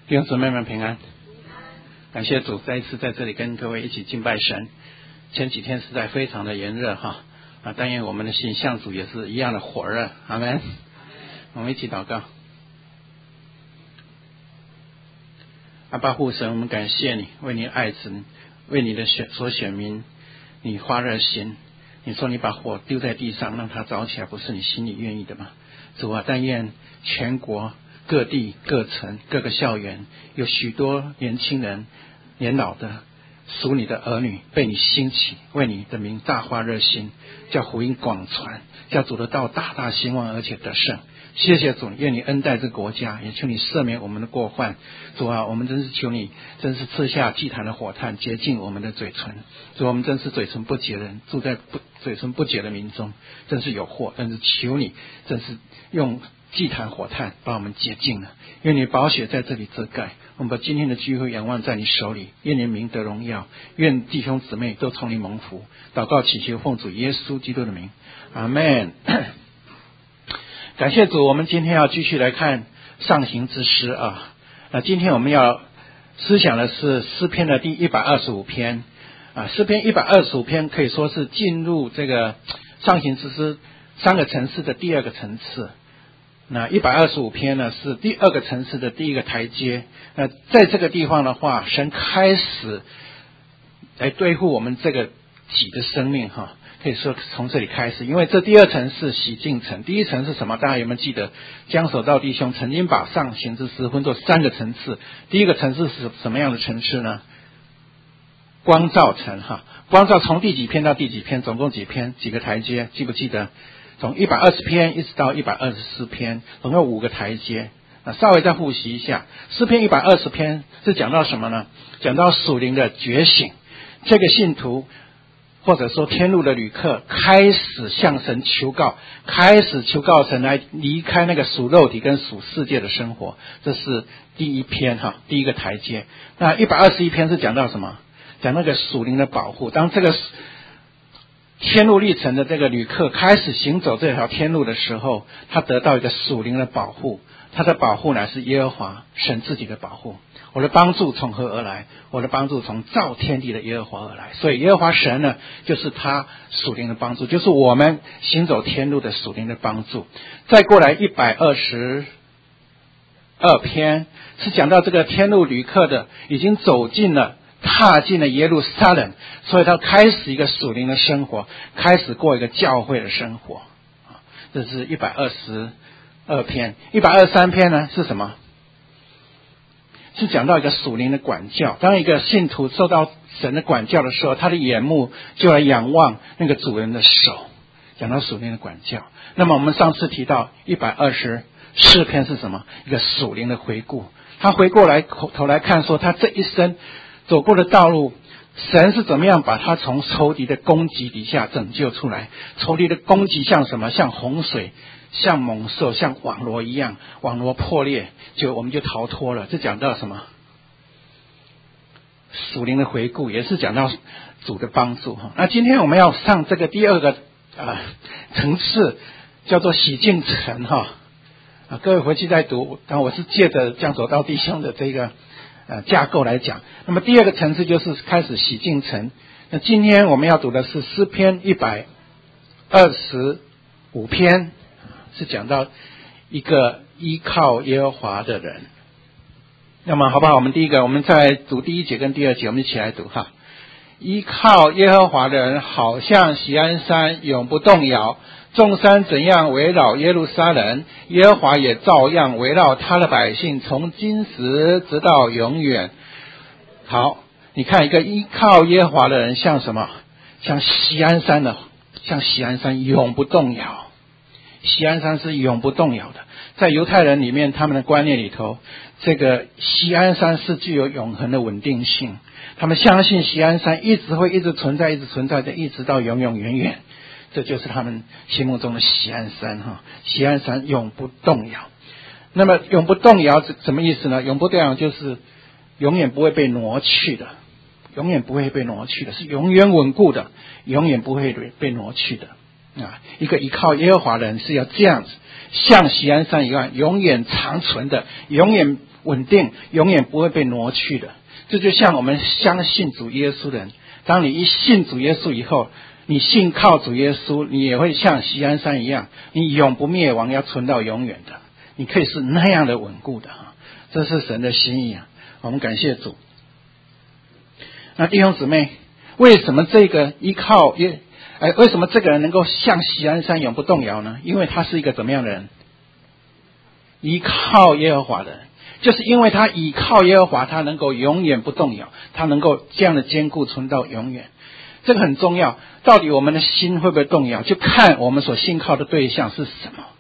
弟兄姊妹们平安，感谢主再一次在这里跟各位一起敬拜神。前几天实在非常的炎热但愿我们的心像主也是一样的火热。阿们。我们一起祷告。阿爸父神，我们感谢你，为你爱子，为你的所选民，你发热心。你说你把火丢在地上让它着起来，不是你心里愿意的吗？主啊，但愿全国各地各城各个校园有许多年轻人年老的属你的儿女被你兴起，为你的名大发热心，叫福音广传，叫主的道大大兴旺而且得胜。谢谢主，愿你恩待这个国家，也求你赦免我们的过犯。主啊，我们真是求你真是赐下祭坛的火炭，洁净我们的嘴唇。主，我们真是嘴唇不洁的人，住在嘴唇不洁的民中，真是有祸。但是求你真是用祭坛火炭把我们洁净了。愿你宝血在这里遮盖，我们把今天的聚会仰望在你手里，愿你名得荣耀，愿弟兄姊妹都从你蒙福。祷告祈求奉主耶稣基督的名，阿们。感谢主，我们今天要继续来看上行之诗那今天我们要思想的是诗篇的第125篇诗篇125篇可以说是进入这个上行之诗三个层次的第二个层次。那125篇呢是第二个层次的第一个台阶。那在这个地方的话，神开始来对付我们这个己的生命可以说从这里开始。因为这第二层是洗净层，第一层是什么？大家有没有记得？江守道弟兄曾经把上行之诗分作三个层次。第一个层次是什么样的层次呢？光照层光照从第几篇到第几篇，总共几篇几个台阶，记不记得？从120篇一直到124篇，总共5个台阶。稍微再复习一下，诗篇120篇是讲到什么呢？讲到属灵的觉醒，这个信徒或者说天路的旅客开始向神求告，开始求告神来离开那个属肉体跟属世界的生活。这是第一篇第一个台阶。那121篇是讲到什么？讲那个属灵的保护。当这个天路历程的这个旅客开始行走这条天路的时候，他得到一个属灵的保护。他的保护乃是耶和华神自己的保护。我的帮助从何而来？我的帮助从造天地的耶和华而来。所以耶和华神呢，就是他属灵的帮助，就是我们行走天路的属灵的帮助。再过来122篇是讲到这个天路旅客的已经踏进了耶路撒冷，所以他开始一个属灵的生活，开始过一个教会的生活。这是122篇。123篇呢是什么？是讲到一个属灵的管教。当一个信徒受到神的管教的时候，他的眼目就来仰望那个主人的手，讲到属灵的管教。那么我们上次提到124篇是什么？一个属灵的回顾。他回过来头来看说，他这一生走过的道路，神是怎么样把他从仇敌的攻击底下拯救出来。仇敌的攻击像什么？像洪水，像猛兽，像网罗一样，网罗破裂，我们就逃脱了。这讲到什么？属灵的回顾，也是讲到主的帮助。那今天我们要上这个第二个层次，叫做洗净层各位回去再读。但我是借着江守道弟兄的这个架构来讲。那么第二个层次就是开始洗净层。那今天我们要读的是诗篇125篇，是讲到一个依靠耶和华的人。那么好不好？我们第一个，我们再来读第一节跟第二节，我们一起来读依靠耶和华的人，好像锡安山永不动摇。众山怎样围绕耶路撒冷，耶和华也照样围绕他的百姓，从今时直到永远。好，你看一个依靠耶和华的人像什么？像锡安山永不动摇。锡安山是永不动摇的。在犹太人里面，他们的观念里头，这个锡安山是具有永恒的稳定性。他们相信锡安山一直会一直存在，一直存在的，一直到永永远远。这就是他们心目中的锡安山锡安山永不动摇。那么永不动摇什么意思呢？永不动摇就是永远不会被挪去的，永远不会被挪去的，是永远稳固的，永远不会被挪去的一个依靠耶和华的人是要这样子，像锡安山一样永远长存的，永远稳定，永远不会被挪去的。这就像我们相信主耶稣的人，当你一信主耶稣以后，你信靠主耶稣，你也会像锡安山一样，你永不灭亡，要存到永远的。你可以是那样的稳固的，这是神的心意啊！我们感谢主。那弟兄姊妹，为什么这个为什么这个人能够像锡安山永不动摇呢？因为他是一个怎么样的人？依靠耶和华的人，就是因为他依靠耶和华，他能够永远不动摇，他能够这样的坚固存到永远。这个很重要，到底我们的心会不会动摇，就看我们所信靠的对象是什么。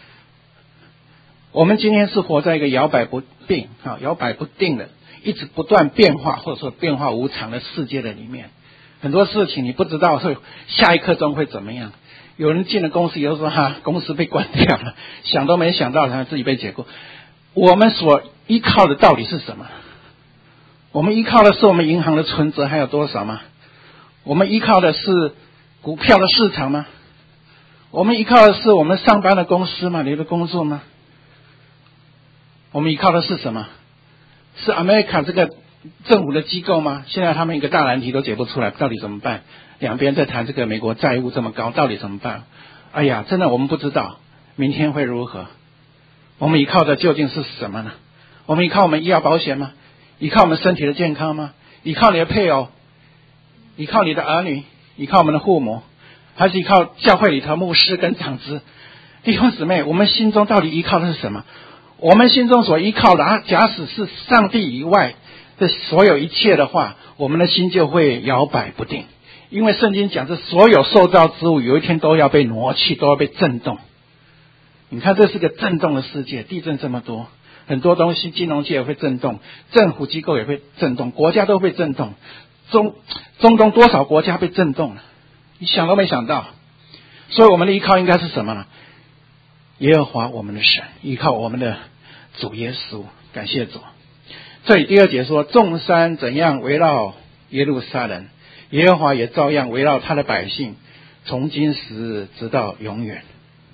我们今天是活在一个摇摆不定的，一直不断变化或者说变化无常的世界的里面，很多事情你不知道会下一刻钟会怎么样。有人进了公司以后说公司被关掉了，想都没想到他自己被解雇。我们所依靠的到底是什么？我们依靠的是我们银行的存折还有多少吗？我们依靠的是股票的市场吗？我们依靠的是我们上班的公司吗？你的工作吗？我们依靠的是什么？是 America 这个政府的机构吗？现在他们一个大难题都解不出来，到底怎么办？两边在谈这个美国债务这么高，到底怎么办？哎呀，真的我们不知道明天会如何。我们依靠的究竟是什么呢？我们依靠我们医疗保险吗？依靠我们身体的健康吗？依靠你的配偶？依靠你的儿女？依靠我们的父母？还是依靠教会里头牧师跟长子？弟兄姊妹，我们心中到底依靠的是什么？我们心中所依靠的，假使是上帝以外的所有一切的话，我们的心就会摇摆不定。因为圣经讲，这所有受造之物有一天都要被挪去，都要被震动。你看，这是个震动的世界，地震这么多，很多东西，金融界也会震动，政府机构也会震动，国家都会震动。中东多少国家被震动了，你想都没想到。所以我们的依靠应该是什么呢？耶和华我们的神，依靠我们的主耶稣。感谢主。这里第二节说，众山怎样围绕耶路撒冷，耶和华也照样围绕他的百姓，从今时日直到永远。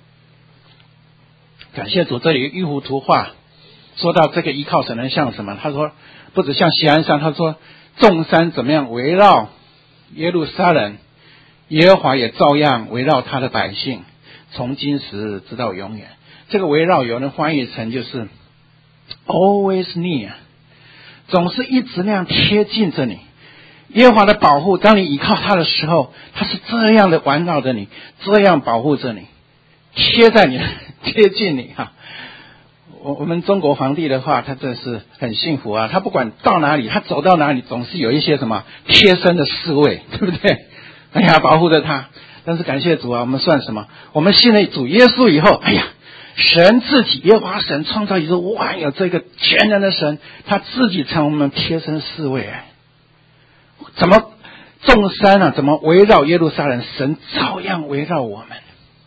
感谢主。这里玉湖图画说到这个依靠神的像什么？他说不只像锡安山，他说众山怎么样围绕耶路撒冷，耶和华也照样围绕他的百姓，从今时日直到永远。这个围绕有人翻译成就是 always near， 总是一直那样贴近着你。耶和华的保护，当你依靠他的时候，他是这样的环绕着你，这样保护着你，贴在你，贴近你我们中国皇帝的话，他真是很幸福啊！他不管到哪里，他走到哪里，总是有一些什么贴身的侍卫，对不对？哎呀，保护着他。但是感谢主啊，我们算什么？我们信了主耶稣以后，哎呀，神自己，耶和华神创造宇宙万有这个全能的神，他自己成我们贴身侍卫。怎么众山怎么围绕耶路撒冷，神照样围绕我们。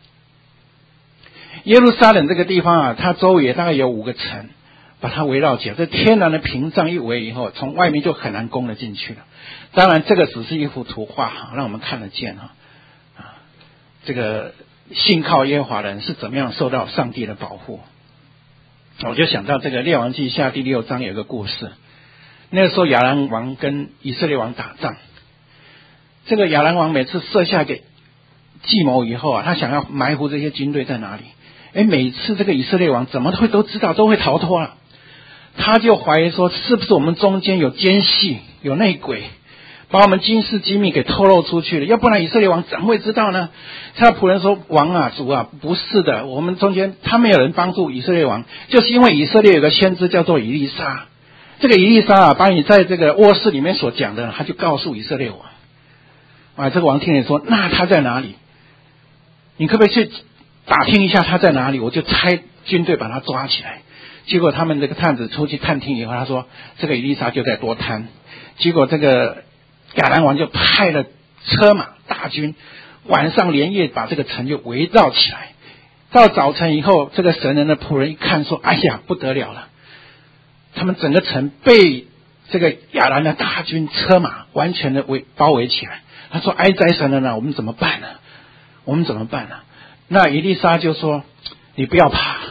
耶路撒冷这个地方它周围大概有5个城，把它围绕起来。这天然的屏障一围以后，从外面就很难攻得进去了。当然，这个只是一幅图画让我们看得见这个信靠耶和华的人是怎么样受到上帝的保护。我就想到这个列王记下第6章有个故事。那个时候亚兰王跟以色列王打仗，这个亚兰王每次设下一个计谋以后他想要埋伏这些军队在哪里。每次这个以色列王怎么会都知道，都会逃脱了。他就怀疑说，是不是我们中间有奸细，有内鬼，把我们军事机密给透露出去了，要不然以色列王怎么会知道呢？他的仆人说，王主不是的，我们中间他没有人帮助以色列王，就是因为以色列有个先知叫做以利沙。这个以利沙把你在这个卧室里面所讲的，他就告诉以色列王。这个王听人说，那他在哪里？你可不可以去打听一下他在哪里？我就差军队把他抓起来。结果他们这个探子出去探听以后，他说这个以利沙就在多滩。结果这个亚兰王就派了车马大军，晚上连夜把这个城就围绕起来。到早晨以后，这个神人的仆人一看说，哎呀，不得了了，他们整个城被这个亚兰的大军车马完全的包围起来。他说，哀哉神人我们怎么办呢？我们怎么办呢？那以利沙就说，你不要怕，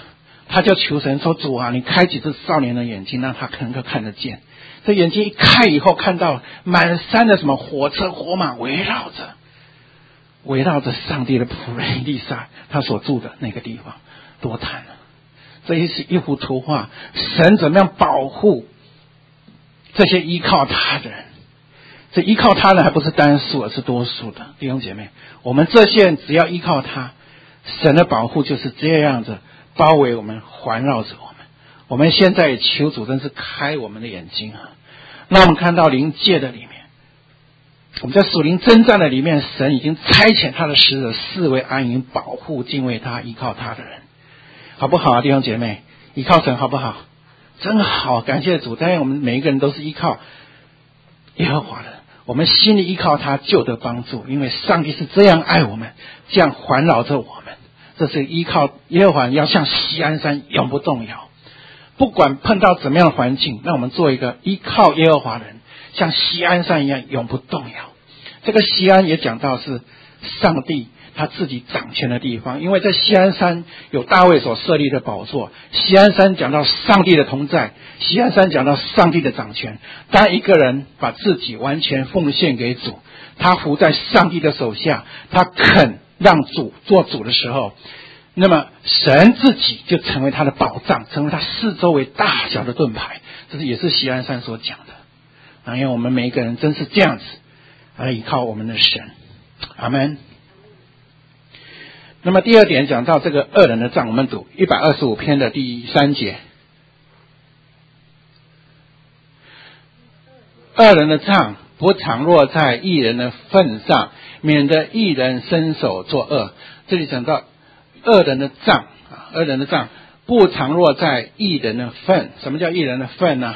他就求神说：“主啊，你开启这少年的眼睛，让他能够看得见。”这眼睛一开以后，看到满山的什么火车火马围绕着上帝的仆人以利沙他所住的那个地方，多惨啊！这也是一幅图画，神怎么样保护这些依靠他的人？这依靠他人还不是单数，而是多数的弟兄姐妹。我们这些人只要依靠他，神的保护就是这样子包围我们，环绕着我们。我们现在也求主真是开我们的眼睛啊，让我们看到灵界的里面，我们在属灵征战的里面，神已经差遣他的使者四围安营，保护敬畏他依靠他的人，好不好啊，弟兄姐妹？依靠神好不好？真好，感谢主。当然我们每一个人都是依靠耶和华的，我们心里依靠他就得帮助，因为上帝是这样爱我们，这样环绕着我们。这是依靠耶和华，要像锡安山永不动摇。不管碰到怎么样的环境，让我们做一个依靠耶和华的人，像锡安山一样永不动摇。这个锡安也讲到是上帝他自己掌权的地方，因为在锡安山有大卫所设立的宝座。锡安山讲到上帝的同在，锡安山讲到上帝的掌权。当一个人把自己完全奉献给主，他服在上帝的手下，他肯让主做主的时候，那么神自己就成为他的保障，成为他四周围大小的盾牌。这是也是锡安山所讲的。因为我们每一个人真是这样子来依靠我们的神。阿们。那么第二点讲到这个恶人的杖，我们读125篇的第3节。恶人的杖不常落在义人的份上，免得义人伸手作恶。这里讲到恶人的杖，恶人的杖不常落在义人的份。什么叫义人的份呢？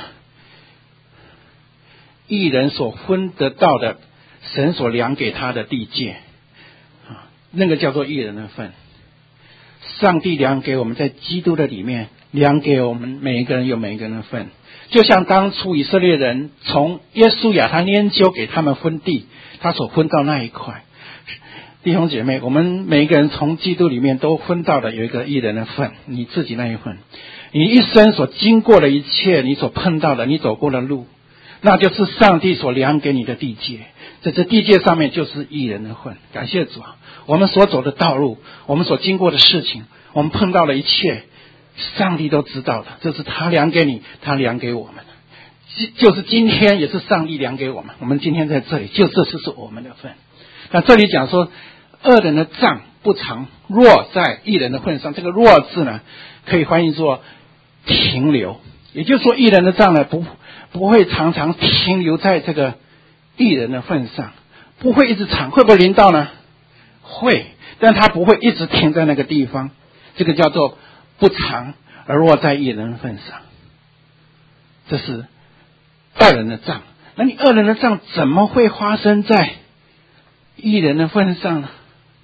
义人所分得到的，神所量给他的地界，那个叫做义人的份。上帝量给我们在基督的里面，量给我们每一个人有每一个人的份。就像当初以色列人从耶稣亚他拈阄给他们分地，他所分到那一块。弟兄姐妹，我们每一个人从基督里面都分到的有一个义人的份，你自己那一份，你一生所经过的一切，你所碰到的，你走过的路，那就是上帝所量给你的地界。在这地界上面就是义人的份。感谢主啊！我们所走的道路，我们所经过的事情，我们碰到的一切，上帝都知道的，这是他量给你，他量给我们的。就是今天也是上帝量给我们，我们今天在这里，就这就是我们的份。那这里讲说恶人的杖不常落在义人的份上，这个落字呢可以翻译作停留，也就是说义人的杖呢不会常常停留在这个义人的份上，不会一直长。会不会临到呢？会，但他不会一直停在那个地方，这个叫做不常而落在义人的份上。这是恶人的杖。那你恶人的杖怎么会发生在义人的份上呢？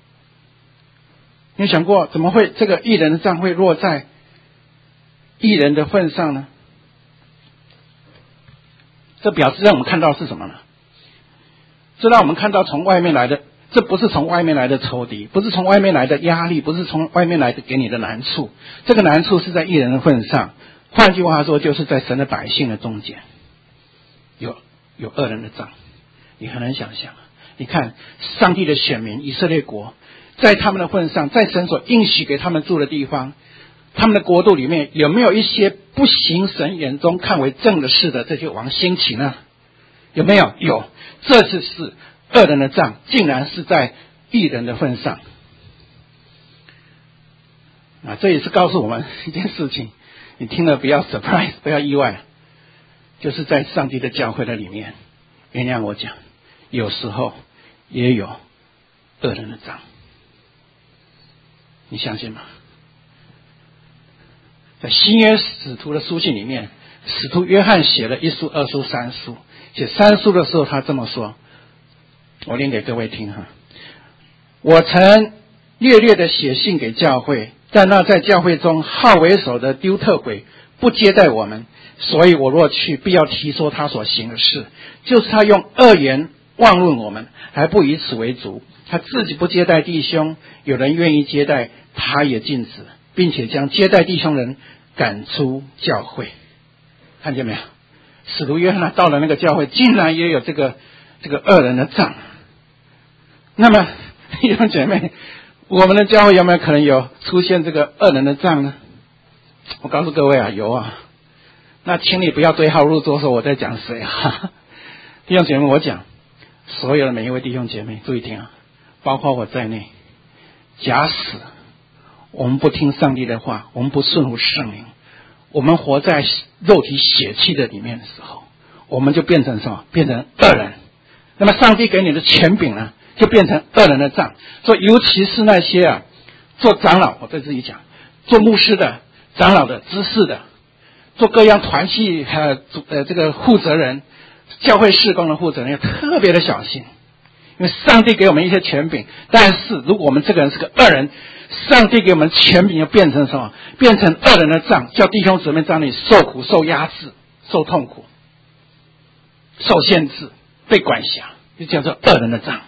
你有想过怎么会这个义人的杖会落在义人的份上呢？这表示让我们看到是什么呢？这让我们看到从外面来的，这不是从外面来的仇敌，不是从外面来的压力，不是从外面来的给你的难处，这个难处是在义人的份上。换句话说，就是在神的百姓的中间有恶人的杖。你很难想象，你看上帝的选民以色列国，在他们的份上，在神所应许给他们住的地方，他们的国度里面有没有一些不行神眼中看为正的事的这些王兴起呢？有没有？有。这次是恶人的杖竟然是在义人的份上。这也是告诉我们一件事情，你听了不要 surprise， 不要意外，就是在上帝的教会的里面，原谅我讲，有时候也有恶人的杖。你相信吗？在新约使徒的书信里面，使徒约翰写了1书、2书、3书，写3书的时候他这么说，我念给各位听哈。我曾略略的写信给教会，但那在教会中好为首的丢特会不接待我们，所以我若去，必要提说他所行的事，就是他用恶言妄论我们，还不以此为足。他自己不接待弟兄，有人愿意接待，他也禁止。 并且将接待弟兄人赶出教会。看见没有？使徒约翰到了那个教会，竟然也有这个恶人的杖。那么弟兄姐妹，我们的教会有没有可能有出现这个恶人的杖呢？我告诉各位啊，有啊。那请你不要对号入座说我在讲谁啊。弟兄姐妹，我讲所有的每一位弟兄姐妹，注意听啊，包括我在内，假使我们不听上帝的话，我们不顺服圣灵，我们活在肉体血气的里面的时候，我们就变成什么？变成恶人。那么上帝给你的权柄呢，就变成恶人的杖。所以尤其是那些做长老，我对自己讲，做牧师的、长老的、执事的，做各样团契这个负责人、教会事工的负责人，要特别的小心。因为上帝给我们一些权柄，但是如果我们这个人是个恶人，上帝给我们权柄就变成什么？变成恶人的杖，叫弟兄姊妹在那里受苦、受压制、受痛苦、受限制、被管辖，就叫做恶人的杖。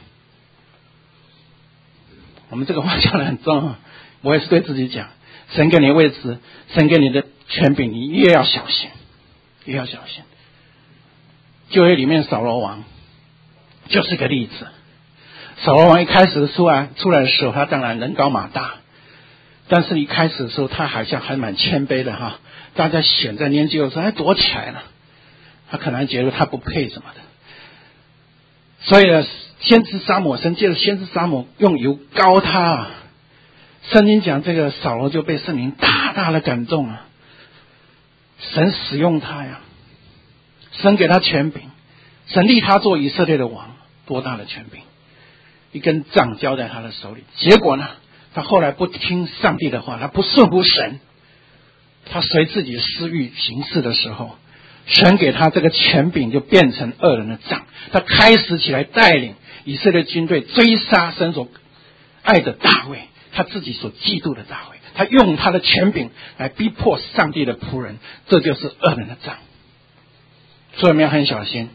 我们这个话讲得很重啊，我也是对自己讲，神给你的位置，神给你的权柄，你越要小心，越要小心。旧约里面扫罗王就是个例子。扫罗王一开始出来的时候，他当然人高马大，但是一开始的时候他好像还蛮谦卑的哈。大家选在年纪有时候躲起来了，他可能觉得他不配什么的。所以呢，先知撒母耳，神借着先知撒母耳用油膏他。圣经讲这个扫罗就被圣灵大大的感动啊，神使用他呀，神给他权柄，神立他做以色列的王，多大的权柄！一根杖交在他的手里，结果呢，他后来不听上帝的话，他不顺服神，他随自己私欲行事的时候，神给他这个权柄就变成恶人的杖。他开始起来带领以色列军队追杀神所爱的大卫，他自己所嫉妒的大卫，他用他的权柄来逼迫上帝的仆人，这就是恶人的杖。所以我们要很小心。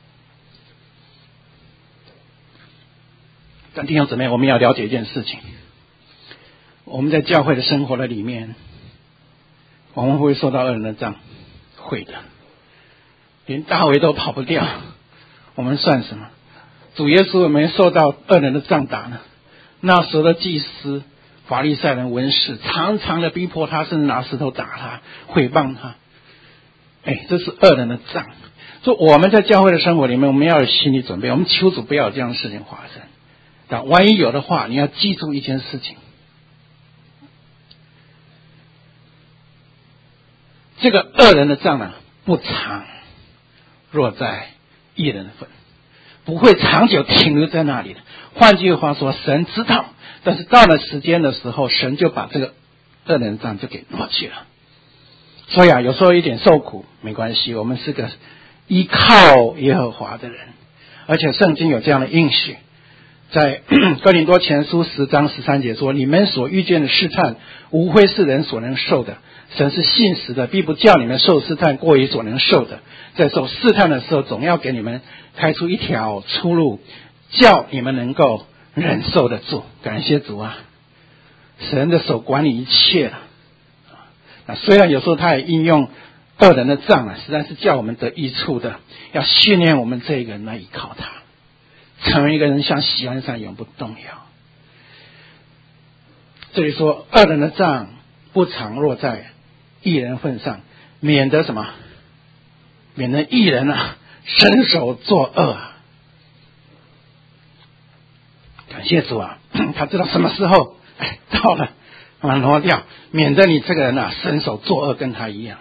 但弟兄姊妹，我们要了解一件事情，我们在教会的生活的里面，我们会不会受到恶人的杖？会的，连大卫都跑不掉，我们算什么？主耶稣有没有受到恶人的杖打呢？那时候的祭司、法利赛人、文士常常的逼迫他，甚至拿石头打他、毁谤他。这是恶人的杖。所以我们在教会的生活里面，我们要有心理准备，我们求主不要有这样的事情发生。但万一有的话，你要记住一件事情，这个恶人的杖不常落在义人的份，不会长久停留在那里的。换句话说，神知道，但是到了时间的时候，神就把这个恶人的杖就给落去了。所以有时候一点受苦没关系，我们是个依靠耶和华的人，而且圣经有这样的应许。在哥林多前书10章13节说，你们所遇见的试探无非是人所能受的，神是信实的，必不叫你们受试探过于所能受的，在受试探的时候总要给你们开出一条出路，叫你们能够忍受得住。感谢主啊，神的手管理一切了。那虽然有时候他也应用恶人的杖实在是叫我们得益处的，要训练我们这个人来依靠他，成为一个人像锡安山永不动摇。这里说恶人的杖不常落在义人份上，免得什么？免得义人伸手作恶。感谢主啊，他知道什么时候到了，把它挪掉，免得你这个人伸手作恶跟他一样。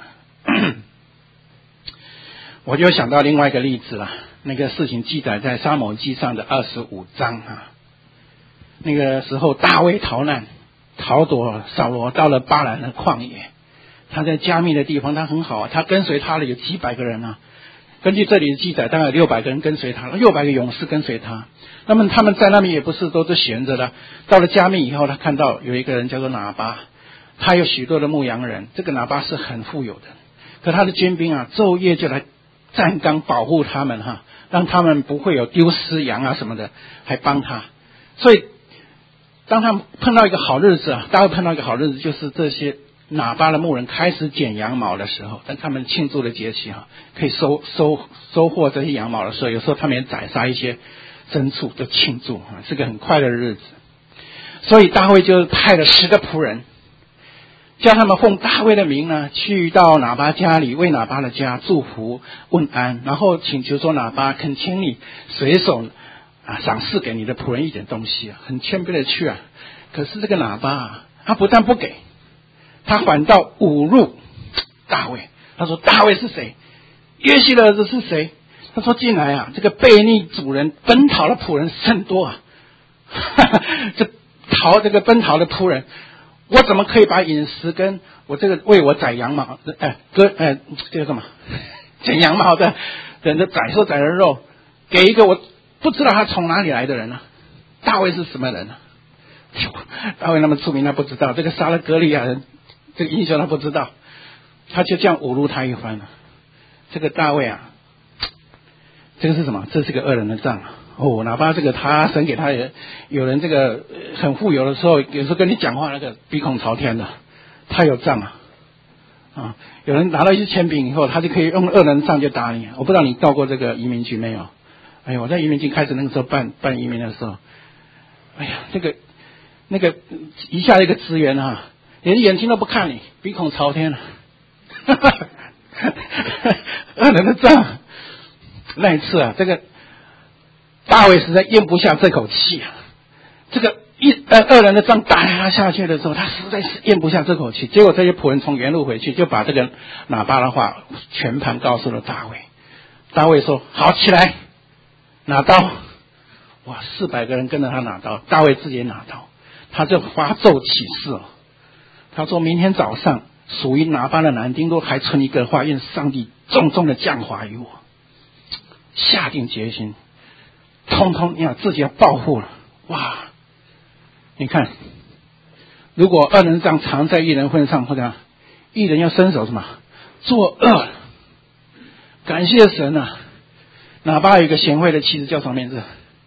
我就想到另外一个例子了，那个事情记载在撒母耳记上的25章那个时候大卫逃难，逃躲扫罗到了巴兰的旷野，他在加密的地方，他很好他跟随他的有几百个人根据这里的记载，大概有600个人跟随他，600个勇士跟随他。那么他们在那边也不是都是闲着的，到了加密以后，他看到有一个人叫做拿巴，他有许多的牧羊人，这个拿巴是很富有的，可他的军兵昼夜就来站岗保护他们让他们不会有丢失羊什么的，还帮他。所以当他们碰到一个好日子啊，大卫碰到一个好日子，就是这些拿巴的牧人开始剪羊毛的时候，但他们庆祝的节气啊，可以收获这些羊毛的时候，有时候他们也宰杀一些牲畜的庆祝啊，是个很快乐的日子。所以大卫就派了10个仆人，叫他们奉大卫的名呢，去到拿巴家里，为拿巴的家祝福问安，然后请求说拿巴恳请你随手赏赐给你的仆人一点东西啊，很谦卑的去啊。可是这个拿巴啊，他不但不给，他反倒侮辱大卫。他说大卫是谁？约西的儿子是谁？他说进来啊，这个悖逆主人奔逃的仆人甚多啊。这个奔逃的仆人，我怎么可以把饮食跟我这个为我宰羊毛这个什么剪羊毛的人的宰的肉给一个我不知道他从哪里来的人呢？大卫是什么人呢？大卫那么出名，他不知道。这个杀了歌利亚人，这个英雄他不知道，他就这样侮辱他一番了。这个大卫啊，这个是什么？这是个恶人的账啊！哪怕这个他神给他有人这个很富有的时候，有时候跟你讲话那个鼻孔朝天的，他有账啊！有人拿到一支铅笔以后，他就可以用恶人的账就打你。我不知道你到过这个移民局没有？哎呀，我在移民局开始那个时候办移民的时候，哎呀，那个一下一个职员啊，连眼睛都不看你，鼻孔朝天了，恶人的账。那一次啊，这个大卫实在咽不下这口气啊！这个恶人的杖打他下去的时候，他实在是咽不下这口气。结果这些仆人从原路回去，就把这个拿巴的话全盘告诉了大卫。大卫说：“好，起来，拿刀！”哇，400个人跟着他拿刀，大卫自己也拿刀，他就发咒起誓了。他说明天早上，属于拿巴的男丁都还存一个话，愿上帝重重的降罚于我。下定决心，通通要自己要报复了。哇！你看，如果恶人杖藏在一人份上，或者一人要伸手什么作恶，感谢神啊！拿巴有一个贤惠的妻子叫什么名字？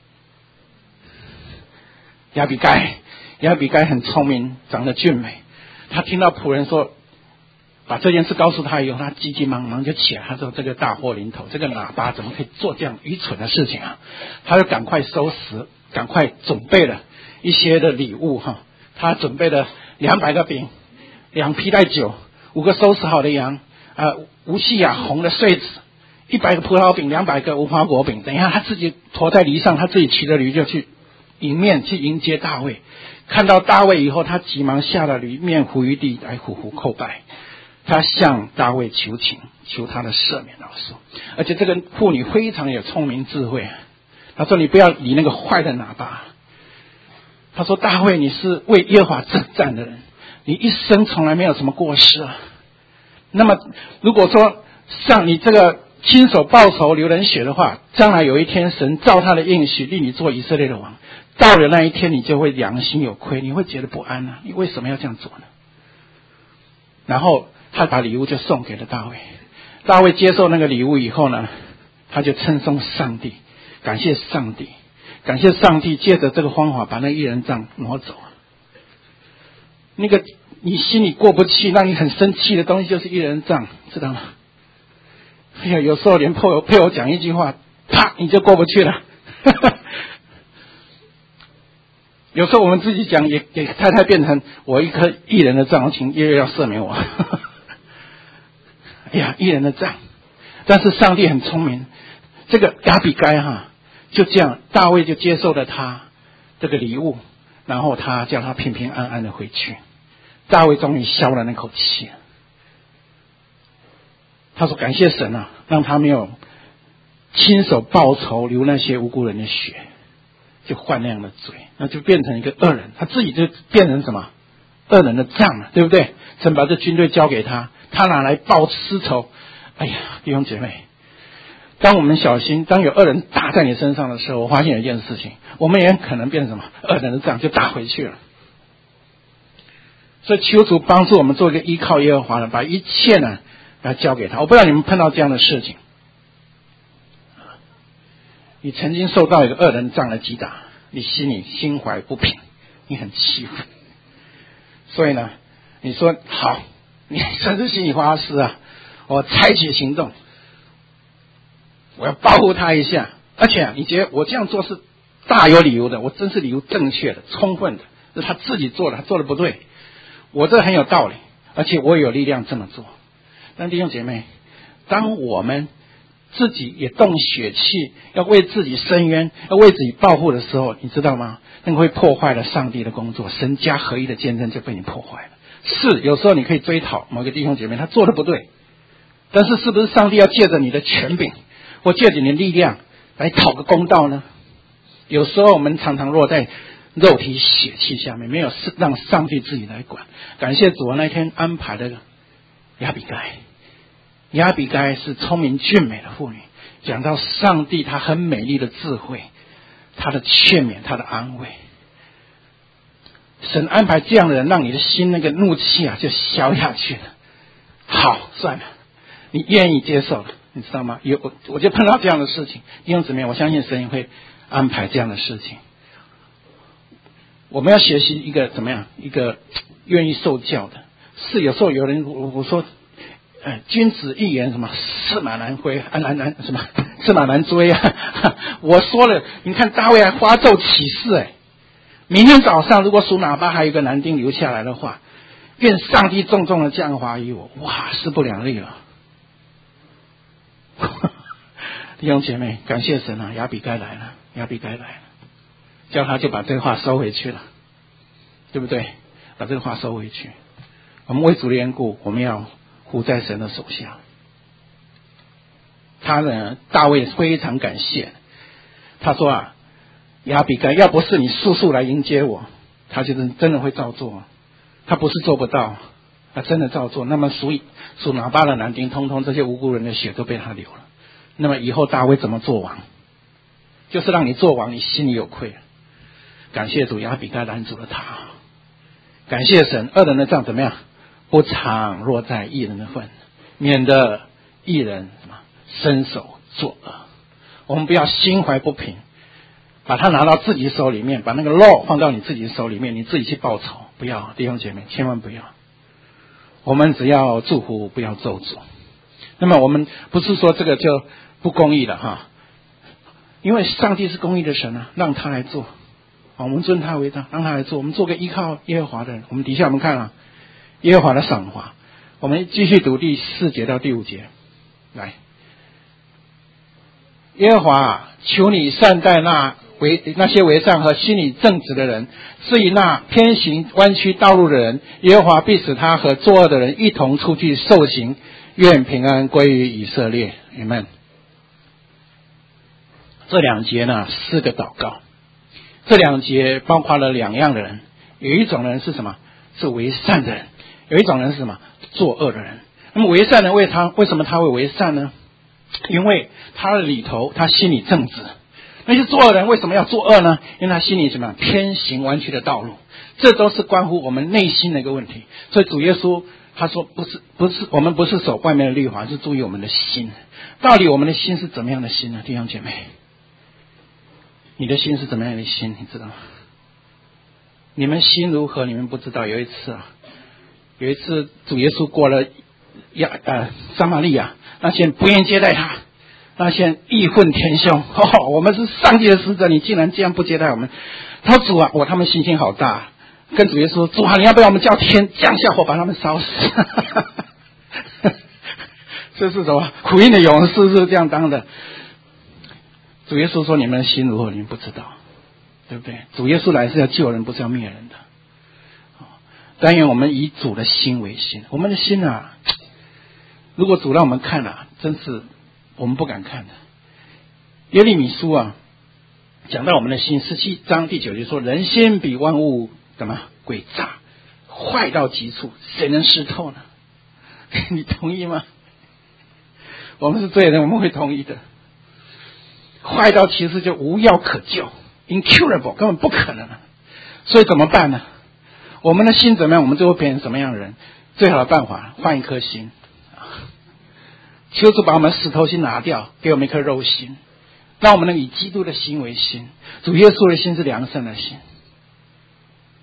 亚比该。亚比该很聪明，长得俊美。他听到仆人说把这件事告诉他以后，他急急忙忙就起来，他说这个大祸临头，这个拿巴怎么可以做这样愚蠢的事情啊？他就赶快收拾，赶快准备了一些的礼物哈。他准备了200个饼，2皮带酒，5个收拾好的羊无细亚红的穗子，100个葡萄饼，200个无花果饼。等一下他自己驮在驴上，他自己骑着驴就去迎面去迎接大卫。看到大卫以后，他急忙下了驴，面伏于地来苦苦叩拜。他向大卫求情，求他的赦免饶恕。而且这个妇女非常有聪明智慧，他说你不要理那个坏的拿巴。他说大卫，你是为耶和华征战的人，你一生从来没有什么过失啊。那么如果说像你这个亲手报仇流人血的话，将来有一天神照他的应许立你做以色列的王，到了那一天你就会良心有亏，你会觉得不安啊，你为什么要这样做呢？然后他把礼物就送给了大卫。大卫接受那个礼物以后呢，他就称颂上帝，感谢上帝，感谢上帝借着这个方法把那一人杖挪走。那个你心里过不去，让你很生气的东西就是一人杖，知道吗？哎呀，有时候连配偶讲一句话，啪你就过不去了。有时候我们自己讲也给太太变成我一颗一人的杖，请月月要赦免我。哎呀，一人的杖。但是上帝很聪明，这个亚比该就这样，大卫就接受了他这个礼物，然后他叫他平平安安的回去。大卫终于消了那口气。他说感谢神啊，让他没有亲手报仇流那些无辜人的血，就换那样的罪，那就变成一个恶人，他自己就变成什么恶人的杖了，对不对？神把这军队交给他，他拿来报私仇。哎呀，弟兄姐妹，当我们小心，当有恶人打在你身上的时候，我发现有一件事情，我们也可能变成什么恶人的杖，就打回去了。所以求主帮助我们做一个依靠耶和华的，把一切呢来交给他。我不知道你们碰到这样的事情，你曾经受到一个恶人的杖的击打，你心里心怀不平， 你很欺负。所以呢，你说好，你真是心里话是啊，我采取行动，我要保护他一下。而且你觉得我这样做是大有理由的，我真是理由正确的、充分的，是他自己做的，他做的不对，我这很有道理，而且我有力量这么做。但弟兄姐妹，当我们自己也动血气，要为自己伸冤，要为自己保护的时候，你知道吗？那个会破坏了上帝的工作，神家合一的见证就被你破坏了。是，有时候你可以追讨某个弟兄姐妹他做的不对，但是是不是上帝要借着你的权柄或借着你的力量来讨个公道呢？有时候我们常常落在肉体血气下面，没有让上帝自己来管。感谢主，那天安排的亚比该。亚比该是聪明俊美的妇女，讲到上帝他很美丽的智慧，他的劝勉，他的安慰。神安排这样的人，让你的心那个怒气啊就消下去了。好，算了，你愿意接受了，你知道吗？我就碰到这样的事情，弟兄姊妹，我相信神也会安排这样的事情。我们要学习一个怎么样？一个愿意受教的。是有时候有人我说。君子一言什么驷马难追什么驷马难追啊！我说了，你看大卫还发咒起誓，明天早上如果属哪巴还有一个男丁留下来的话，愿上帝重重的降罚于我。哇，势不两立了。弟兄姐妹，感谢神啊，亚比该来了，叫他就把这个话收回去了，对不对？把这个话收回去。我们为主的缘故，我们要护在神的手下。他呢，大卫非常感谢。他说啊，亚比该要不是你速速来迎接我，他就是真的会照做。他不是做不到，他真的照做。那么属拿巴的男丁，通通这些无辜人的血都被他流了。那么以后大卫怎么做王？就是让你做王，你心里有愧。感谢主，亚比该拦阻了他。感谢神，恶人的杖怎么样？不常落在义人的份，免得义人什么伸手作恶。我们不要心怀不平，把它拿到自己手里面，把那个肉放到你自己手里面，你自己去报仇。不要，弟兄姐妹，千万不要。我们只要祝福，不要咒诅。那么我们不是说这个就不公义了哈，因为上帝是公义的神啊，让他来做。我们尊他为大，让他来做。我们做个依靠耶和华的人。我们底下我们看啊，耶和华的赏罚。我们继续读第4节到第5节。来，耶和华，求你善待那些为善和心里正直的人，至于那偏行弯曲道路的人，耶和华必使他和作恶的人一同出去受刑。愿平安归于以色列。阿们。这2节呢，4个祷告。这2节包括了2样的人，有一种人是什么？是为善的人，有一种人是什么？作恶的人。那么为善的为什么他会为善呢？因为他的里头他心里正直。那些作恶人为什么要作恶呢？因为他心里什么？偏行弯曲的道路。这都是关乎我们内心的一个问题。所以主耶稣他说不是我们不是守外面的律法，是注意我们的心。到底我们的心是怎么样的心呢？弟兄姐妹，你的心是怎么样的心，你知道吗？你们心如何，你们不知道。有一次主耶稣过了撒玛利亚，那些人不愿意接待他，那些人义愤填胸。我们是上帝的使者，你竟然这样不接待我们。他说主啊，他们心情好大，跟主耶稣说，主啊，你要不要我们叫天降下火把他们烧死？这是什么？福音的勇士是这样当的。主耶稣说，你们的心如何，你们不知道，对不对？主耶稣来是要救人，不是要灭人的。但愿我们以主的心为心。我们的心啊，如果主让我们看啊，真是我们不敢看的。耶利米书啊，讲到我们的心，17章第9节说，人心比万物怎么诡诈，坏到极处，谁能识透呢？你同意吗？我们是罪人，我们会同意的。坏到其实就无药可救， incurable， 根本不可能。所以怎么办呢？我们的心怎么样，我们就会变成什么样的人？最好的办法，换一颗心。求主把我们石头心拿掉，给我们一颗肉心，让我们能以基督的心为心。主耶稣的心是良善的心。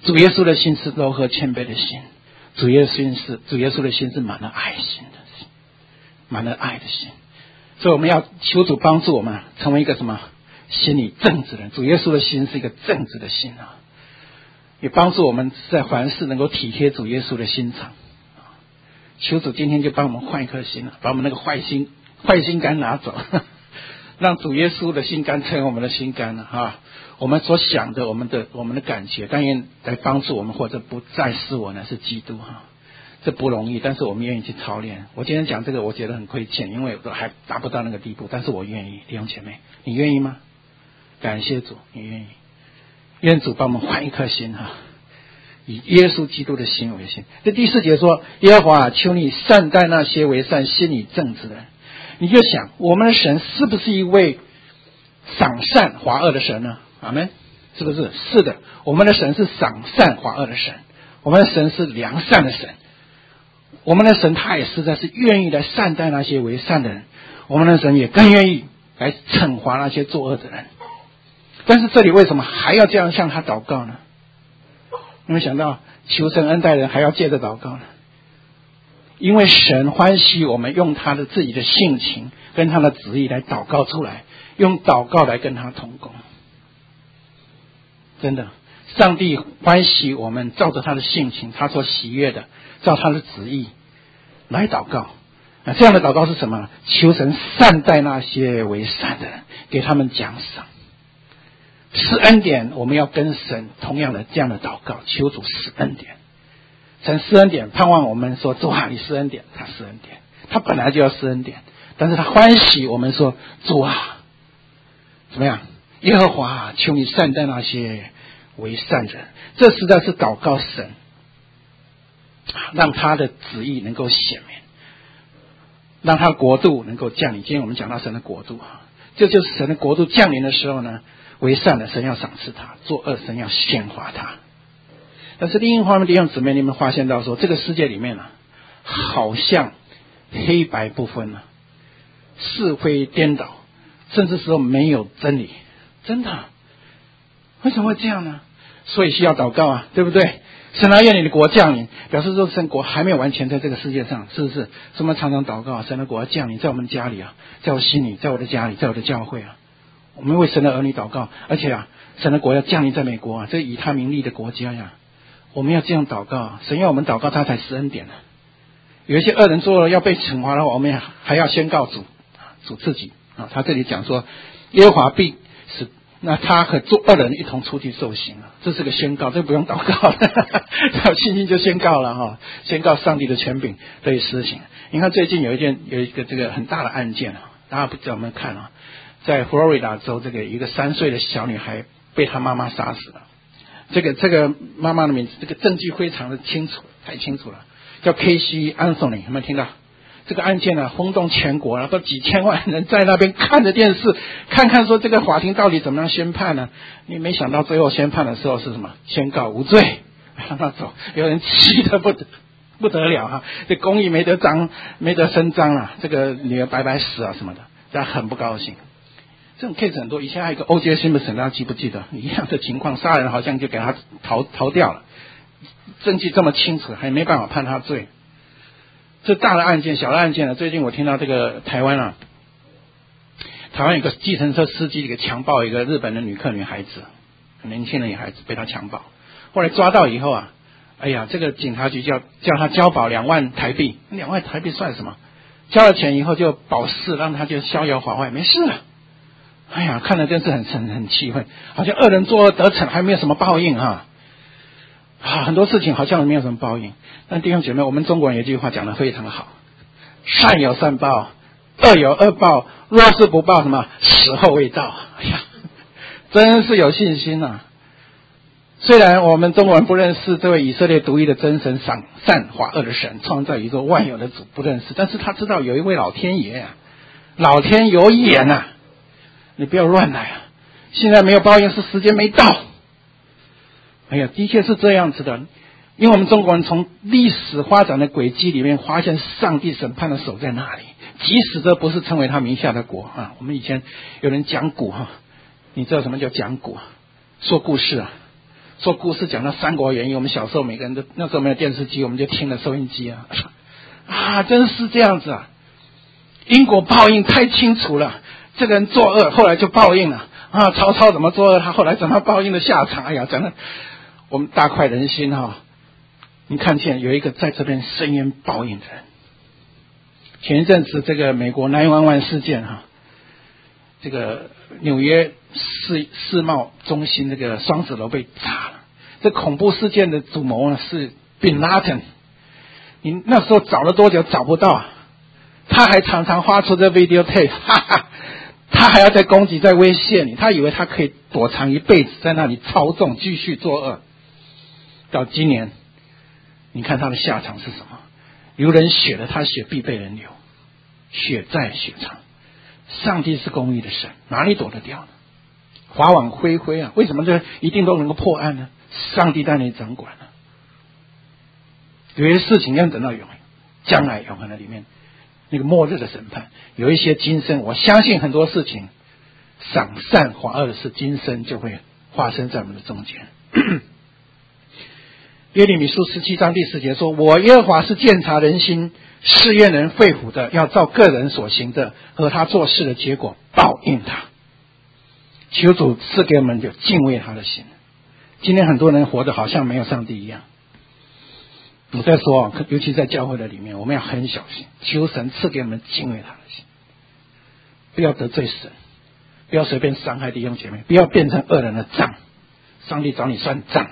主耶稣的心是柔和谦卑的心，主耶稣的心是满了爱心的心，满了爱的心。所以我们要求主帮助我们成为一个什么心里正直的人。主耶稣的心是一个正直的心啊，也帮助我们在凡事能够体贴主耶稣的心肠。求主今天就帮我们换一颗心了，把我们那个坏心肝拿走，让主耶稣的心肝成为我们的心肝了啊！我们所想的，我们的感觉，但愿来帮助我们，或者不再是我呢，是基督哈。这不容易，但是我们愿意去操练。我今天讲这个，我觉得很亏欠，因为我还达不到那个地步，但是我愿意。弟兄姐妹，你愿意吗？感谢主，你愿意？愿主帮我们换一颗心哈，以耶稣基督的心为心。这第4节说：耶和华求你善待那些为善、心里正直的人。你就想，我们的神是不是一位赏善罚恶的神呢？阿们，是不是？是的，我们的神是赏善罚恶的神，我们的神是良善的神。我们的神他也实在是愿意来善待那些为善的人，我们的神也更愿意来惩罚那些作恶的人。但是这里为什么还要这样向他祷告呢？有没有想到求神恩待人还要借着祷告呢？因为神欢喜我们用他的自己的性情跟他的旨意来祷告出来，用祷告来跟他同工。真的，上帝欢喜我们照着他的性情，他所喜悦的，照他的旨意来祷告。这样的祷告是什么？求神善待那些为善的人，给他们奖赏。施恩典，我们要跟神同样的这样的祷告，求主施恩典。神施恩典，盼望我们说主啊，你施恩典，他施恩典，他本来就要施恩典，但是他欢喜我们说主啊，怎么样？耶和华求你善待那些为善人。这实在是祷告神，让他的旨意能够显明，让他国度能够降临。今天我们讲到神的国度，这就是神的国度降临的时候呢，为善的神要赏赐他，作恶神要限罚他。但是另一方面，弟兄姊妹，你们发现到说，这个世界里面好像黑白不分是非颠倒，甚至说没有真理。真的，为什么会这样呢？所以需要祷告啊，对不对？神啊，愿你的国降临，表示说神国还没有完全在这个世界上，是不是？所以我们常常祷告，神的国要降临在我们家里啊，在我心里，在我的家里，在我的教会啊。我们为神的儿女祷告，而且神的国要降临在美国这以他名利的国家呀。我们要这样祷告，神要我们祷告，他才施恩典有一些恶人做了要被惩罚的话，我们还要宣告主自己他这里讲说，耶和华必使那他和做恶人一同出去受刑这是个宣告，这不用祷告了他有信心就宣告了宣告上帝的权柄得以施行。你看最近有一个这个很大的案件大家不知道有没有看在佛罗里达州，这个一个3岁的小女孩被她妈妈杀死了。这个妈妈的名字，这个证据非常的清楚，太清楚了，叫 Casey Anthony， 有没有听到？这个案件轰动全国都几千万人在那边看着电视，看说这个法庭到底怎么样宣判呢？你没想到最后宣判的时候是什么？宣告无罪，让他走。有人气得不得了这公义没得伸张这个女儿白白死什么的，大家很不高兴。这种 case 很多，以前还有一个 O.J. Simpson， 大家记不记得？一样的情况，杀人好像就给他逃掉了，证据这么清楚，还没办法判他罪。这大的案件、小的案件最近我听到这个台湾有个计程车司机给强暴一个日本的女孩子，很年轻的女孩子被他强暴，后来抓到以后这个警察局叫他交保2万台币，2万台币算什么？交了钱以后就保释，让他就逍遥法外，没事了。看了真是很气愤，好像恶人作恶得逞，还没有什么报应很多事情好像没有什么报应。但弟兄姐妹，我们中国人有一句话讲得非常好，善有善报，恶有恶报，若是不报什么，时候未到。真是有信心虽然我们中国人不认识这位以色列独一的真神，赏善罚恶的神，创造宇宙万有的主不认识，但是他知道有一位老天爷老天有眼你不要乱来现在没有报应是时间没到。的确是这样子的，因为我们中国人从历史发展的轨迹里面发现上帝审判的手在那里，即使这不是称为他名下的国我们以前有人讲古你知道什么叫讲古说故事说故事讲到《三国演义》，我们小时候每个人都那时候没有电视机，我们就听了收音机啊，真是这样子啊！因果报应太清楚了，这个人作恶，后来就报应了啊！曹操怎么作恶，他后来怎么报应的下场？哎呀，讲的我们大快人心哈！你看见有一个在这边深渊报应的人。前一阵子这个美国911事件哈，这个纽约世贸中心这个双子楼被炸了，这恐怖事件的主谋呢是 Bin Laden， 你那时候找了多久找不到，他还常常发出这 video tape， 哈哈，他还要再攻击再威胁你，他以为他可以躲藏一辈子在那里操纵继续作恶。到今年你看他的下场是什么？流人血了，他血必被人流，血债血偿。上帝是公义的神，哪里躲得掉呢？法网恢恢啊！为什么这一定都能够破案呢？上帝在那里掌管呢。有些事情要等到将来永恒的里面，那个末日的审判，有一些今生，我相信很多事情，赏善罚恶的事，今生就会发生在我们的中间。耶利米书17章第10节说：“我耶和华是鉴察人心、试验人肺腑的，要照个人所行的和他做事的结果报应他。”求主赐给我们有敬畏他的心。今天很多人活得好像没有上帝一样。我在说，尤其在教会的里面，我们要很小心，求神赐给我们敬畏他的心，不要得罪神，不要随便伤害弟兄姐妹，不要变成恶人的账，上帝找你算账。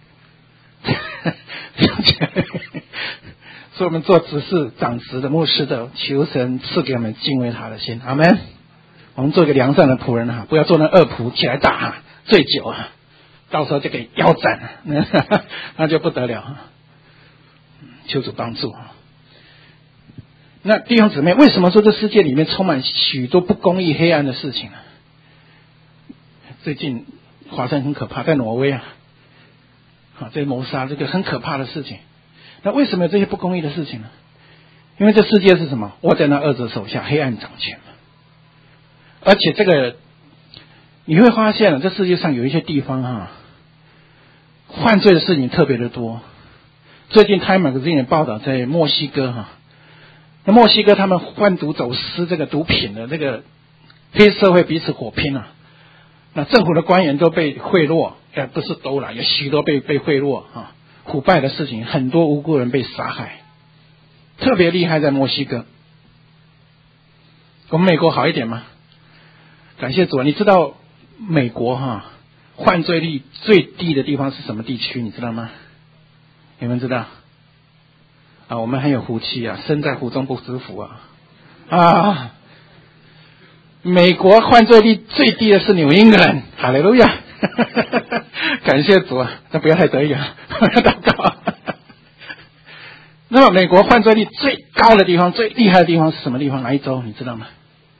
所以我们做执事、长执的、牧师的，求神赐给我们敬畏他的心。阿们。我们做一个良善的仆人不要做那恶仆起来打醉酒到时候就给腰斩那就不得了求主帮助那弟兄姊妹，为什么说这世界里面充满许多不公义、黑暗的事情呢？最近发生很可怕，在挪威这谋杀这个很可怕的事情。那为什么有这些不公义的事情呢？因为这世界是什么？握在那恶者手下，黑暗掌权。而且这个你会发现这世界上有一些地方犯罪的事情特别的多。最近 Time Magazine 也报道，在墨西哥那墨西哥他们贩毒走私这个毒品的这个黑社会彼此火拼那政府的官员都被贿赂，不是都了，有许多被贿赂腐败的事情，很多无辜人被杀害，特别厉害在墨西哥。我们美国好一点吗？感谢主。你知道美国犯罪率最低的地方是什么地区？你知道吗？你们知道我们很有福气身在福中不知福美国犯罪率最低的是纽英格兰，哈利路亚感谢主那不要太得意祷告那么美国犯罪率最高的地方、最厉害的地方是什么地方？哪一州？你知道吗？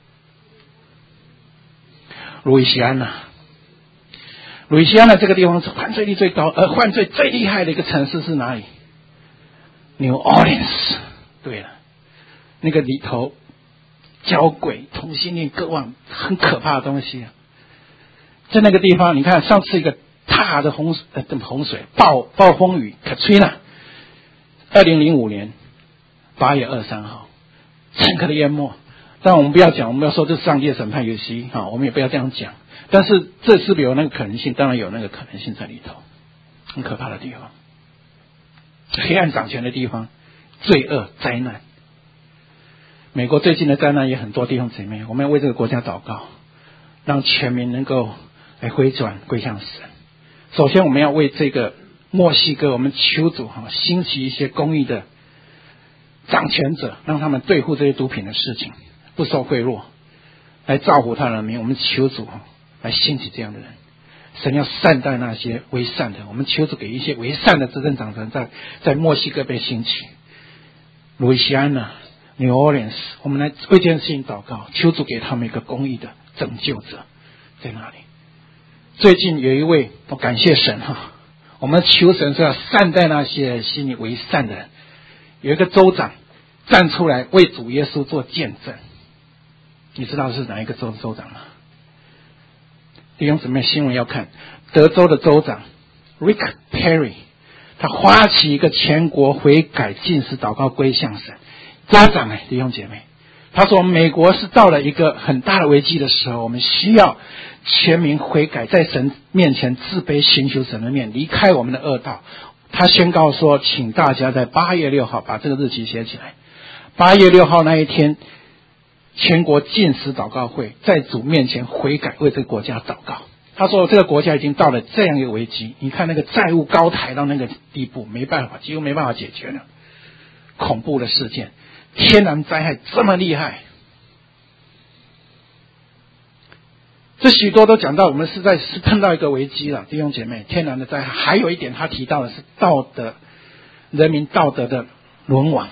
路易斯安那。路易斯安那这个地方是犯罪率最高，而犯罪最厉害的一个城市是哪里？ New Orleans。 对了，那个里头交鬼、同性恋、各往很可怕的东西在那个地方，你看上次一个大的洪水暴风雨 Katrina， 2005年8月23号整个的淹没。但我们不要讲，我们要说这是上帝的审判，有些我们也不要这样讲。但是这是不是有那个可能性？当然有那个可能性在里头，很可怕的地方，黑暗掌权的地方，罪恶灾难。美国最近的灾难也很多，弟兄姊妹，我们要为这个国家祷告，让全民能够来回转归向神。首先我们要为这个墨西哥，我们求主兴起一些公义的掌权者，让他们对付这些毒品的事情，不受贿赂，来造福他人民。我们求主来兴起这样的人。神要善待那些为善的，我们求主给一些为善的执政掌权在墨西哥被兴起。路易斯安那、New Orleans， 我们来为这件事情祷告，求主给他们一个公义的拯救者在那里。最近有一位，我感谢神我们求神是要善待那些心里为善的人。有一个州长站出来为主耶稣做见证，你知道是哪一个州长吗？弟兄姊妹，新闻要看，德州的州长 Rick Perry， 他发起一个全国悔改禁食祷告归向神。家长弟兄姐妹，他说美国是到了一个很大的危机的时候，我们需要全民悔改，在神面前自卑，寻求神的面，离开我们的恶道。他宣告说，请大家在8月6号把这个日期写起来。8月6号那一天，全国禁食祷告会，在主面前悔改，为这个国家祷告。他说这个国家已经到了这样一个危机，你看那个债务高抬到那个地步，没办法，几乎没办法解决了。恐怖的事件，天然灾害这么厉害，这许多都讲到我们是碰到一个危机了，弟兄姐妹，天然的灾害。还有一点他提到的是道德，人民道德的沦亡，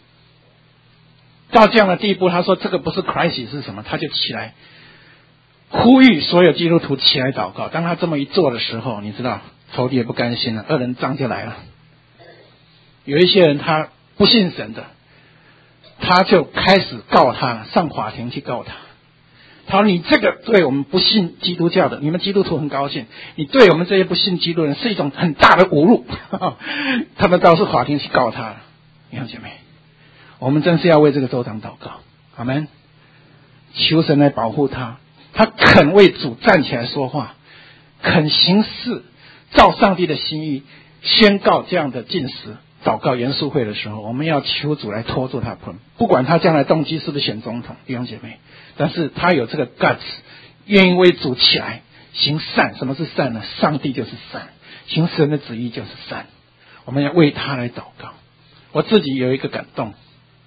到这样的地步，他说这个不是 crisis 是什么，他就起来呼吁所有基督徒起来祷告。当他这么一做的时候，你知道仇敌也不甘心了，恶人仗就来了。有一些人他不信神的，他就开始告他，上法庭去告他。他说你这个对我们不信基督教的，你们基督徒很高兴，你对我们这些不信基督的人是一种很大的侮辱。他们倒是法庭去告他了。弟兄姐妹，我们真是要为这个州长祷告，阿们，求神来保护他，他肯为主站起来说话，肯行事，照上帝的心意宣告这样的禁食祷告严肃会的时候，我们要求主来拖住他，不管他将来动机是不是选总统，弟兄姐妹，但是他有这个 guts， 愿意为主起来行善。什么是善呢？上帝就是善，行神的旨意就是善，我们要为他来祷告。我自己有一个感动，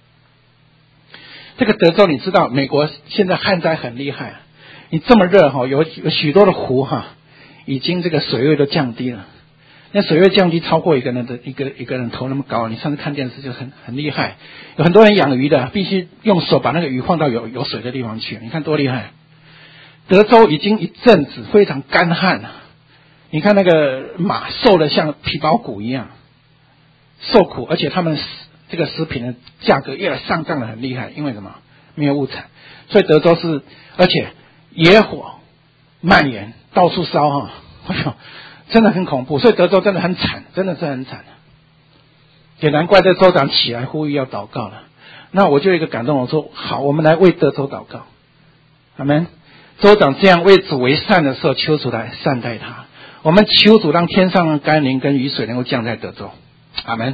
这个德州你知道美国现在旱灾很厉害，你这么热有许多的湖已经这个水位都降低了。那水位降低超过一个人的一个人头那么高，你上次看电视就很厉害。有很多人养鱼的必须用手把那个鱼放到有水的地方去，你看多厉害。德州已经一阵子非常干旱了，你看那个马瘦得像皮包骨一样受苦，而且他们这个食品的价格越来上涨得很厉害，因为什么？没有物产。所以德州是，而且野火蔓延，到处烧真的很恐怖。所以德州真的很惨，真的是很惨。也难怪这州长起来呼吁要祷告了。那我就有一个感动，我说好，我们来为德州祷告，阿们。州长这样为主为善的时候，求主来善待他。我们求主让天上的甘霖跟雨水能够降在德州，阿们。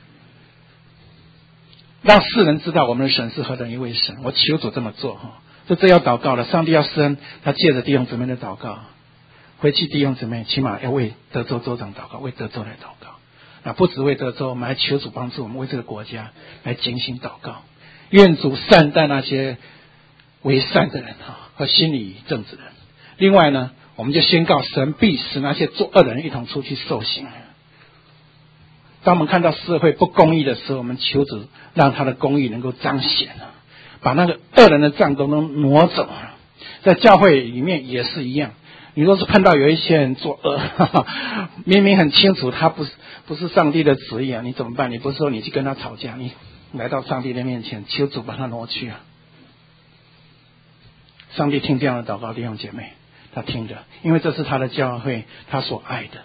让世人知道我们的神是何等一位神。我求主这么做这要祷告了。上帝要施恩，他借着弟兄姊妹的祷告，回去弟兄姊妹起码要为德州州长祷告，为德州来祷告。那不只为德州，我们还求主帮助我们为这个国家来精心祷告。愿主善待那些为善的人和心理正直人。另外呢，我们就宣告神必使那些作恶的人一同出去受刑。当我们看到社会不公义的时候，我们求主让他的公义能够彰显，把那个恶人的杖都能挪走。在教会里面也是一样，你若是碰到有一些人作恶，明明很清楚他不是上帝的旨意你怎么办？你不是说你去跟他吵架，你来到上帝的面前，求主把他挪去上帝听这样的祷告，弟兄姐妹，他听着，因为这是他的教会，他所爱的。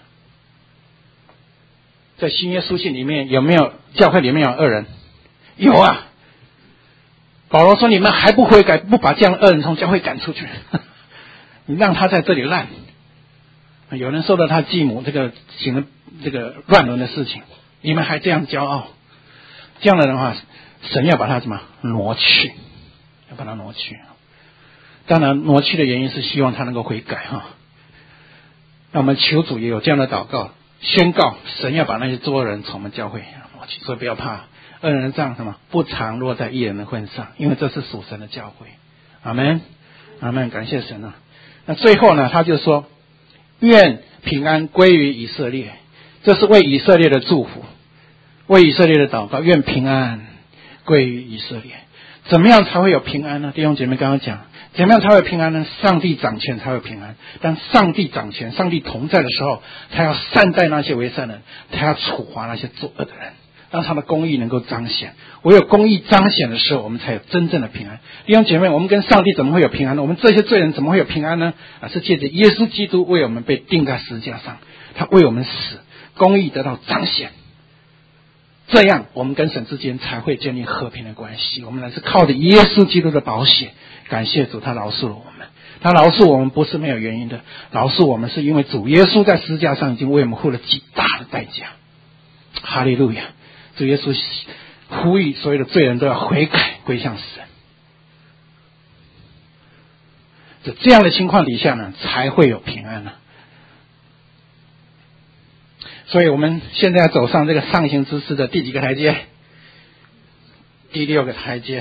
在新约书信里面有没有教会里面有恶人？有啊。保罗说你们还不悔改，不把这样的恶人从教会赶出去，你让他在这里烂。有人受到他继母行了这个乱伦的事情，你们还这样骄傲，这样的人神要把他怎么挪去，要把他挪去。当然挪去的原因是希望他能够悔改那我们求主也有这样的祷告，宣告神要把那些作恶人从我们教会挪去。所以不要怕，恶人的杖不常落在义人的份上，因为这是属神的教会。阿们，阿们，感谢神那最后呢，他就说愿平安归于以色列，这是为以色列的祝福，为以色列的祷告，愿平安归于以色列。怎么样才会有平安呢？弟兄姐妹刚刚讲，怎么样才会有平安呢？上帝掌权才会有平安。当上帝掌权，上帝同在的时候，他要善待那些为善人，他要处罚那些作恶的人。 让他的公义能够彰显。唯有公义彰显的时候，我们才有真正的平安。弟兄姐妹，我们跟上帝怎么会有平安呢？我们这些罪人怎么会有平安呢？是借着耶稣基督为我们被钉在十字架上，他为我们死，公义得到彰显，这样我们跟神之间才会建立和平的关系。我们乃是靠着耶稣基督的宝血，感谢主，他饶恕了我们。他饶恕我们不是没有原因的，饶恕我们是因为主耶稣在十字架上已经为我们付了极大的代价。哈利路亚！主耶稣呼吁所有的罪人都要悔改归向神。这样的情况底下呢，才会有平安呢。所以我们现在要走上这个上行之事的第几个台阶？第六个台阶。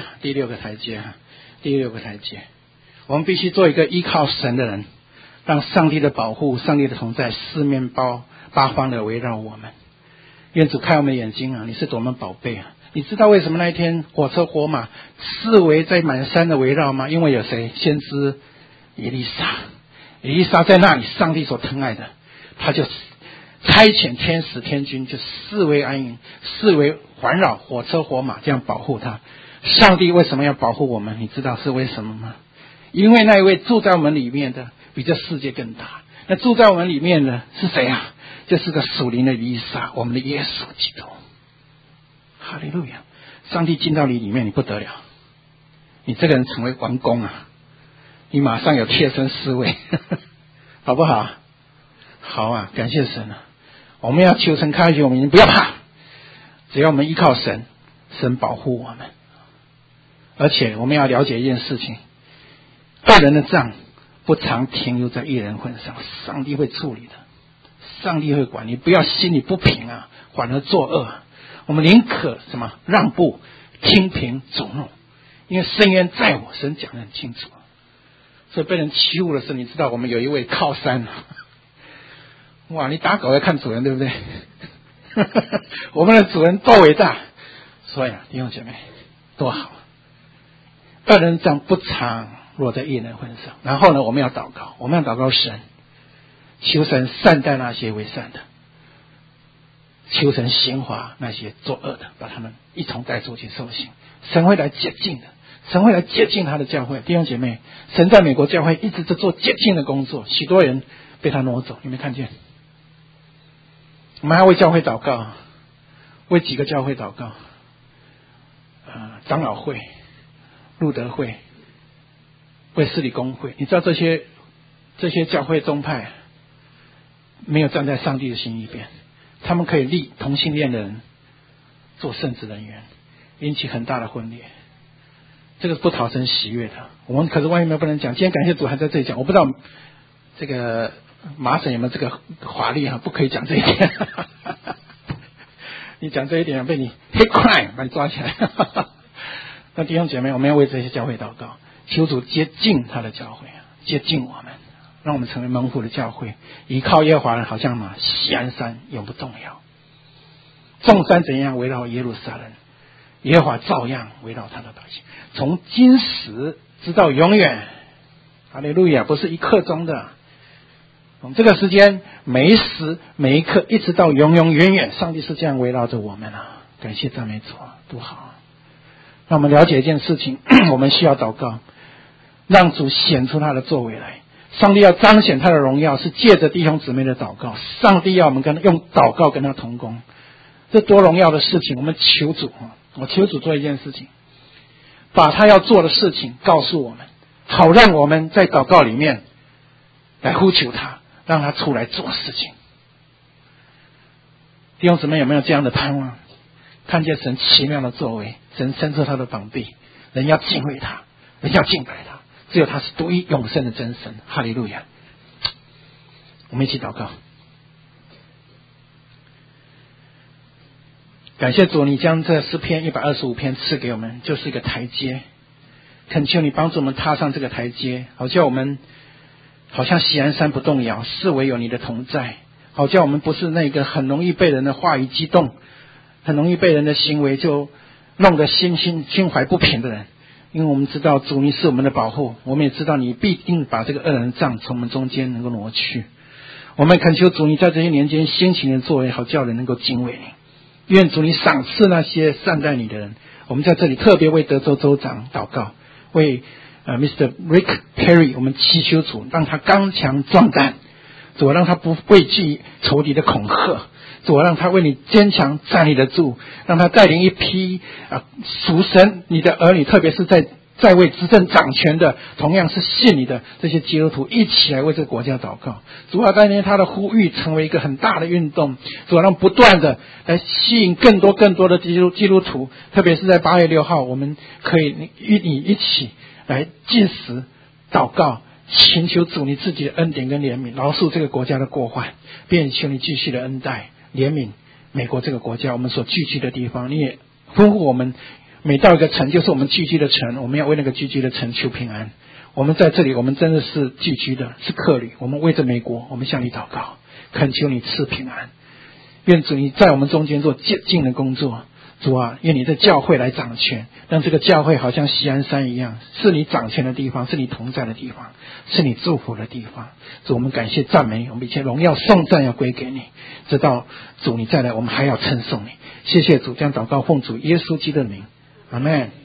我们必须做一个依靠神的人，让上帝的保护、上帝的同在四面八方的围绕我们。愿主开我们的眼睛啊！你是多么宝贝啊！你知道为什么那一天火车火马四围在满山的围绕吗？因为有谁？先知以利沙在那里，上帝所疼爱的，他就差遣天使天军，就四围安营，四围环绕火车火马，这样保护他。上帝为什么要保护我们？你知道是为什么吗？因为那一位住在我们里面的比这世界更大。那住在我们里面的是谁啊？就是个属灵的以利沙，我们的耶稣基督。哈利路亚！上帝进到你里面，你不得了，你这个人成为王公啊！你马上有贴身侍卫，好不好？好啊，感谢神啊！我们要求神开启我们，不要怕，只要我们依靠神，神保护我们。而且我们要了解一件事情，恶人的账不常停留在一人份上，上帝会处理的，上帝会管。你不要心里不平啊，反而作恶。我们宁可什么让步，听凭主怒，因为深渊在我，神讲得很清楚。所以被人欺负的时候，你知道我们有一位靠山。哇，你打狗要看主人，对不对？我们的主人多伟大！所以啊，弟兄姐妹，多好！恶人账不常落在一人份上。然后呢，我们要祷告神，求神善待那些为善的，求神刑罚那些作恶的，把他们一同带出去受刑。神会来洁净的，神会来洁净他的教会。弟兄姐妹，神在美国教会一直在做洁净的工作，许多人被他挪走，有没有看见？我们还为教会祷告，为几个教会祷告，长老会、路德会、卫斯理公会。你知道这些教会宗派没有站在上帝的心意边，他们可以立同性恋的人做圣职人员，引起很大的分裂，这个是不讨神喜悦的。我们可是外面不能讲，今天感谢主还在这里讲，我不知道这个麻省有没有这个法律不可以讲这一点。你讲这一点被你 hate crime 把你抓起来。那弟兄姐妹，我们要为这些教会祷告，求主接近他的教会，接近我们，让我们成为蒙福的教会。依靠耶和华人好像锡安山永不动摇，众山怎样围绕耶路撒冷，耶和华照样围绕他的百姓，从今时直到永远。哈利路亚！不是一刻钟的，从这个时间每一时每一刻一直到永永远远，上帝是这样围绕着我们啊！感谢赞美主，多好！让我们了解一件事情，我们需要祷告，让主显出他的作为来。上帝要彰显他的荣耀，是借着弟兄姊妹的祷告。上帝要我们用祷告跟他同工，这多荣耀的事情！我们求主，我求主做一件事情，把他要做的事情告诉我们，好让我们在祷告里面来呼求他，让他出来做事情。弟兄姊妹有没有这样的盼望？看见神奇妙的作为，神伸出他的膀臂，人要敬畏他，人要敬拜他，只有他是独一永生的真神。哈利路亚！我们一起祷告。感谢主，你将这诗篇125篇赐给我们，就是一个台阶。恳求你帮助我们踏上这个台阶，好叫我们好像锡安山不动摇，视为有你的同在，好叫我们不是那个很容易被人的话语激动，很容易被人的行为就弄得心怀不平的人。因为我们知道主你是我们的保护，我们也知道你必定把这个恶人的杖从我们中间能够挪去。我们恳求主你在这些年间兴起的作为，好叫人能够敬畏你， 愿主你赏赐那些善待你的人。我们在这里特别为德州州长祷告，为Mr. Rick Perry 我们祈求主让他刚强壮胆，主让他不畏惧仇敌的恐吓，主让他为你坚强站立得住，让他带领一批属神你的儿女，特别是在位执政掌权的，同样是信你的这些基督徒，一起来为这个国家祷告。主啊，当年他的呼吁成为一个很大的运动，主啊，让不断的来吸引更多的基督徒，特别是在8月6号，我们可以与你一起来禁食祷告，请求主你自己的恩典跟怜悯，饶恕这个国家的过患，并求你继续的恩待怜悯美国这个国家，我们所聚集的地方。你也吩咐我们，每到一个城就是我们聚集的城，我们要为那个聚集的城求平安。我们在这里，我们真的是聚居的，是客旅，我们为着美国，我们向你祷告，恳求你赐平安。愿主你在我们中间做洁净的工作。主啊，愿你在教会来掌权，让这个教会好像锡安山一样，是你掌权的地方，是你同在的地方，是你祝福的地方。主，我们感谢赞美，我们一切荣耀颂赞要归给你，直到主你再来，我们还要称颂你。谢谢主，将祷告奉主耶稣基督的名，阿们。